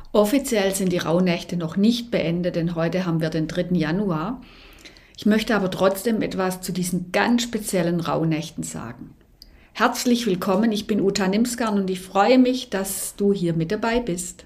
Offiziell sind die Rauhnächte noch nicht beendet, denn heute haben wir den 3. Januar. Ich möchte aber trotzdem etwas zu diesen ganz speziellen Rauhnächten sagen. Herzlich willkommen, ich bin Uta Nimsgarn und ich freue mich, dass du hier mit dabei bist.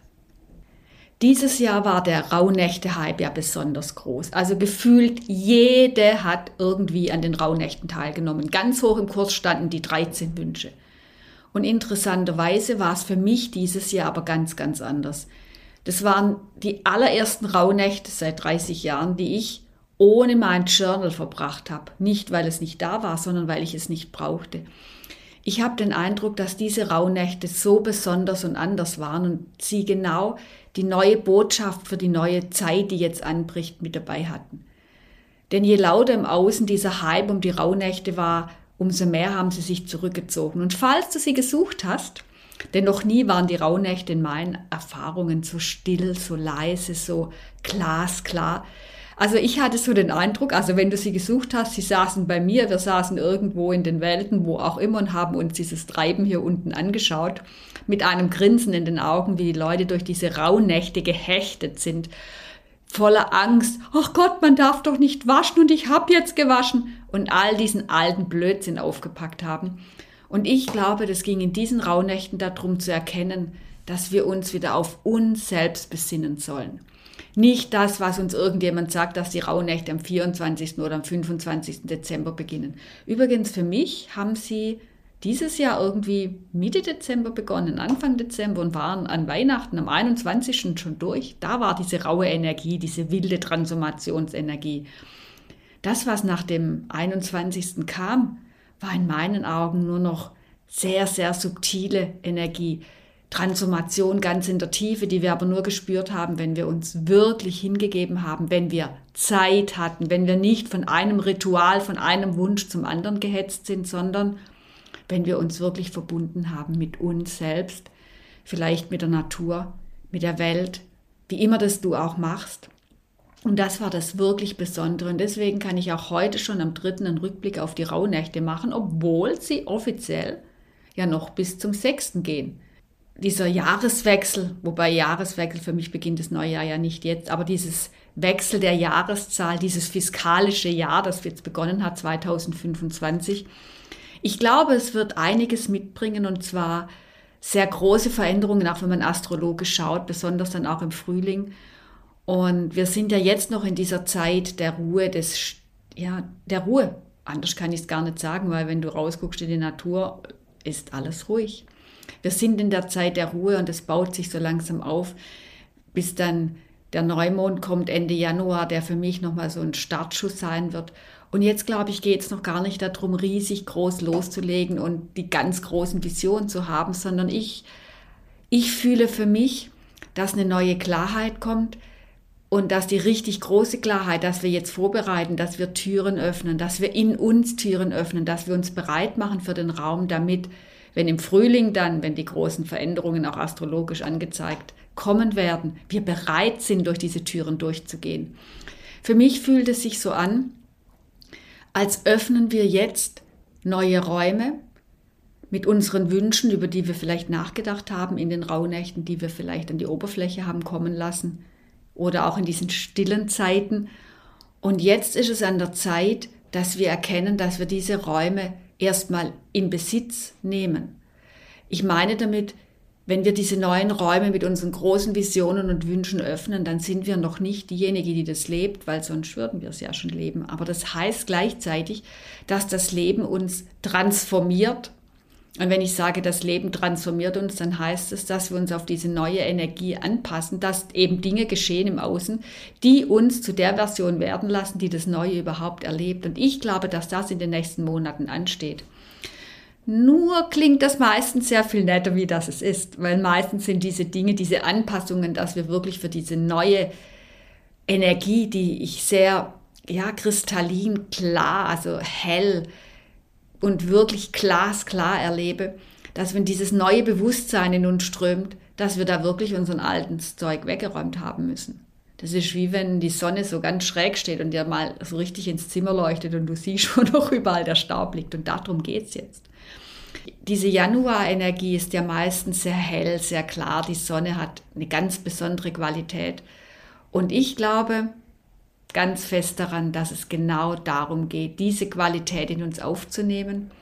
Dieses Jahr war der Rauhnächte-Hype ja besonders groß. Also gefühlt jede hat irgendwie an den Rauhnächten teilgenommen. Ganz hoch im Kurs standen die 13 Wünsche. Und interessanterweise war es für mich dieses Jahr aber ganz, ganz anders. Das waren die allerersten Rauhnächte seit 30 Jahren, die ich ohne mein Journal verbracht habe. Nicht, weil es nicht da war, sondern weil ich es nicht brauchte. Ich habe den Eindruck, dass diese Rauhnächte so besonders und anders waren und sie genau die neue Botschaft für die neue Zeit, die jetzt anbricht, mit dabei hatten. Denn je lauter im Außen dieser Hype um die Rauhnächte war, umso mehr haben sie sich zurückgezogen. Und falls du sie gesucht hast, denn noch nie waren die Rauhnächte in meinen Erfahrungen so still, so leise, so glasklar. Also ich hatte so den Eindruck, also wenn du sie gesucht hast, sie saßen bei mir, wir saßen irgendwo in den Welten, wo auch immer und haben uns dieses Treiben hier unten angeschaut, mit einem Grinsen in den Augen, wie die Leute durch diese Rauhnächte gehechtet sind, voller Angst, ach Gott, man darf doch nicht waschen und ich habe jetzt gewaschen und all diesen alten Blödsinn aufgepackt haben. Und ich glaube, das ging in diesen Rauhnächten darum zu erkennen, dass wir uns wieder auf uns selbst besinnen sollen. Nicht das, was uns irgendjemand sagt, dass die Rauhnächte am 24. oder am 25. Dezember beginnen. Übrigens, für mich haben sie dieses Jahr irgendwie Mitte Dezember begonnen, Anfang Dezember und waren an Weihnachten am 21. schon durch. Da war diese raue Energie, diese wilde Transformationsenergie. Das, was nach dem 21. kam, war in meinen Augen nur noch sehr, sehr subtile Energie. Transformation ganz in der Tiefe, die wir aber nur gespürt haben, wenn wir uns wirklich hingegeben haben, wenn wir Zeit hatten, wenn wir nicht von einem Ritual, von einem Wunsch zum anderen gehetzt sind, sondern wenn wir uns wirklich verbunden haben mit uns selbst, vielleicht mit der Natur, mit der Welt, wie immer das du auch machst. Und das war das wirklich Besondere. Und deswegen kann ich auch heute schon am 3. einen Rückblick auf die Rauhnächte machen, obwohl sie offiziell ja noch bis zum 6. gehen. Dieser Jahreswechsel, wobei Jahreswechsel für mich beginnt das neue Jahr ja nicht jetzt, aber dieses Wechsel der Jahreszahl, dieses fiskalische Jahr, das jetzt begonnen hat, 2025, ich glaube, es wird einiges mitbringen und zwar sehr große Veränderungen, auch wenn man astrologisch schaut, besonders dann auch im Frühling. Und wir sind ja jetzt noch in dieser Zeit der Ruhe, der Ruhe. Anders kann ich es gar nicht sagen, weil wenn du rausguckst in die Natur, ist alles ruhig. Wir sind in der Zeit der Ruhe und es baut sich so langsam auf, bis dann der Neumond kommt Ende Januar, der für mich nochmal so ein Startschuss sein wird. Und jetzt, glaube ich, geht es noch gar nicht darum, riesig groß loszulegen und die ganz großen Visionen zu haben, sondern ich fühle für mich, dass eine neue Klarheit kommt und dass die richtig große Klarheit, dass wir jetzt vorbereiten, dass wir Türen öffnen, dass wir in uns Türen öffnen, dass wir uns bereit machen für den Raum, damit, wenn im Frühling dann, wenn die großen Veränderungen auch astrologisch angezeigt kommen werden, wir bereit sind, durch diese Türen durchzugehen. Für mich fühlt es sich so an, als öffnen wir jetzt neue Räume mit unseren Wünschen, über die wir vielleicht nachgedacht haben in den Rauhnächten, die wir vielleicht an die Oberfläche haben kommen lassen oder auch in diesen stillen Zeiten. Und jetzt ist es an der Zeit, dass wir erkennen, dass wir diese Räume erstmal in Besitz nehmen. Ich meine damit, wenn wir diese neuen Räume mit unseren großen Visionen und Wünschen öffnen, dann sind wir noch nicht diejenige, die das lebt, weil sonst würden wir es ja schon leben. Aber das heißt gleichzeitig, dass das Leben uns transformiert. Und wenn ich sage, das Leben transformiert uns, dann heißt es, dass wir uns auf diese neue Energie anpassen, dass eben Dinge geschehen im Außen, die uns zu der Version werden lassen, die das Neue überhaupt erlebt. Und ich glaube, dass das in den nächsten Monaten ansteht. Nur klingt das meistens sehr viel netter, wie das es ist, weil meistens sind diese Dinge, diese Anpassungen, dass wir wirklich für diese neue Energie, die ich sehr, kristallin klar, also hell und wirklich glasklar erlebe, dass wenn dieses neue Bewusstsein in uns strömt, dass wir da wirklich unseren alten Zeug weggeräumt haben müssen. Das ist wie wenn die Sonne so ganz schräg steht und dir mal so richtig ins Zimmer leuchtet und du siehst schon noch überall der Staub liegt und darum geht's jetzt. Diese Januarenergie ist ja meistens sehr hell, sehr klar. Die Sonne hat eine ganz besondere Qualität. Und ich glaube ganz fest daran, dass es genau darum geht, diese Qualität in uns aufzunehmen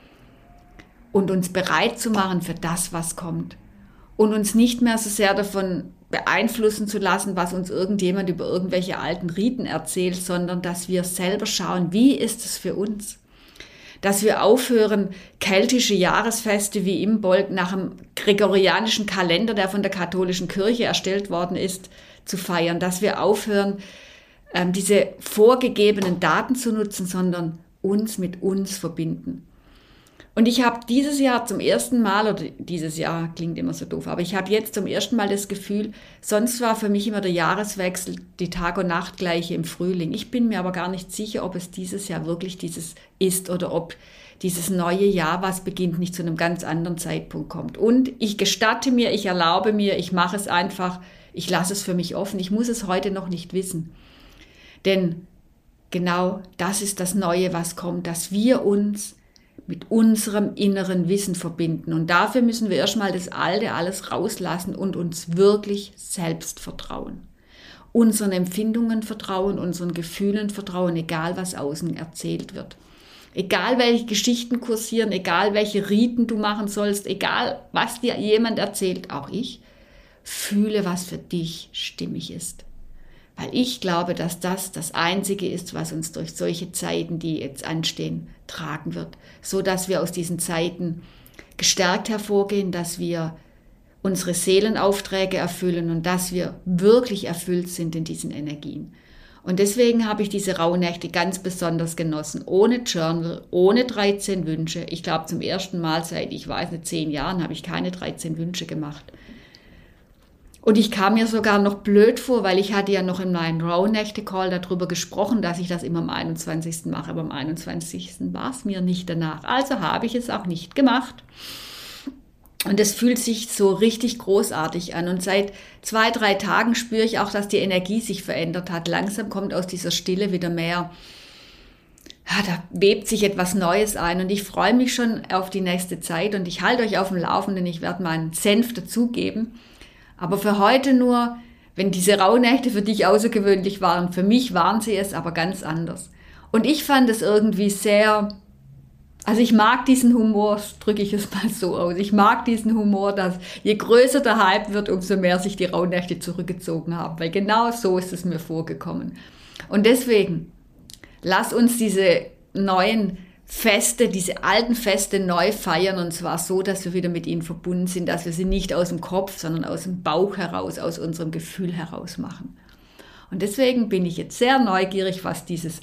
und uns bereit zu machen für das, was kommt. Und uns nicht mehr so sehr davon beeinflussen zu lassen, was uns irgendjemand über irgendwelche alten Riten erzählt, sondern dass wir selber schauen, wie ist es für uns? Dass wir aufhören, keltische Jahresfeste wie Imbolc nach dem gregorianischen Kalender, der von der katholischen Kirche erstellt worden ist, zu feiern. Dass wir aufhören, diese vorgegebenen Daten zu nutzen, sondern uns mit uns verbinden. Und ich habe dieses Jahr zum ersten Mal, oder dieses Jahr klingt immer so doof, aber ich habe jetzt zum ersten Mal das Gefühl, sonst war für mich immer der Jahreswechsel die Tag- und Nachtgleiche im Frühling. Ich bin mir aber gar nicht sicher, ob es dieses Jahr wirklich dieses ist oder ob dieses neue Jahr, was beginnt, nicht zu einem ganz anderen Zeitpunkt kommt. Und ich gestatte mir, ich erlaube mir, ich mache es einfach, ich lasse es für mich offen. Ich muss es heute noch nicht wissen. Denn genau das ist das Neue, was kommt, dass wir uns mit unserem inneren Wissen verbinden. Und dafür müssen wir erstmal das Alte alles rauslassen und uns wirklich selbst vertrauen. Unseren Empfindungen vertrauen, unseren Gefühlen vertrauen, egal was außen erzählt wird. Egal welche Geschichten kursieren, egal welche Riten du machen sollst, egal was dir jemand erzählt, auch ich, fühle, was für dich stimmig ist. Weil ich glaube, dass das das Einzige ist, was uns durch solche Zeiten, die jetzt anstehen, tragen wird. So dass wir aus diesen Zeiten gestärkt hervorgehen, dass wir unsere Seelenaufträge erfüllen und dass wir wirklich erfüllt sind in diesen Energien. Und deswegen habe ich diese Rauhnächte ganz besonders genossen. Ohne Journal, ohne 13 Wünsche. Ich glaube, zum ersten Mal seit, 10 Jahren habe ich keine 13 Wünsche gemacht. Und ich kam mir sogar noch blöd vor, weil ich hatte ja noch in meinem Rauhnächte-Call darüber gesprochen, dass ich das immer am 21. mache. Aber am 21. war es mir nicht danach. Also habe ich es auch nicht gemacht. Und es fühlt sich so richtig großartig an. Und seit 2-3 Tagen spüre ich auch, dass die Energie sich verändert hat. Langsam kommt aus dieser Stille wieder mehr. Ja, da webt sich etwas Neues ein. Und ich freue mich schon auf die nächste Zeit. Und ich halte euch auf dem Laufenden. Ich werde meinen Senf dazugeben. Aber für heute nur, wenn diese Rauhnächte für dich außergewöhnlich waren, für mich waren sie es, aber ganz anders. Und ich fand es irgendwie sehr, also ich mag diesen Humor, drücke ich es mal so aus, ich mag diesen Humor, dass je größer der Hype wird, umso mehr sich die Rauhnächte zurückgezogen haben, weil genau so ist es mir vorgekommen. Und deswegen, lass uns diese neuen Feste, diese alten Feste neu feiern und zwar so, dass wir wieder mit ihnen verbunden sind, dass wir sie nicht aus dem Kopf, sondern aus dem Bauch heraus, aus unserem Gefühl heraus machen. Und deswegen bin ich jetzt sehr neugierig, was dieses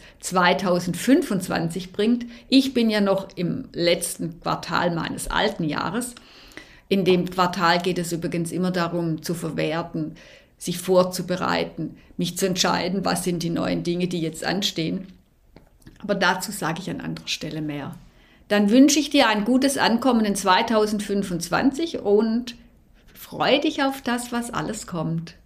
2025 bringt. Ich bin ja noch im letzten Quartal meines alten Jahres. In dem Quartal geht es übrigens immer darum, zu verwerten, sich vorzubereiten, mich zu entscheiden, was sind die neuen Dinge, die jetzt anstehen. Aber dazu sage ich an anderer Stelle mehr. Dann wünsche ich dir ein gutes Ankommen in 2025 und freue dich auf das, was alles kommt.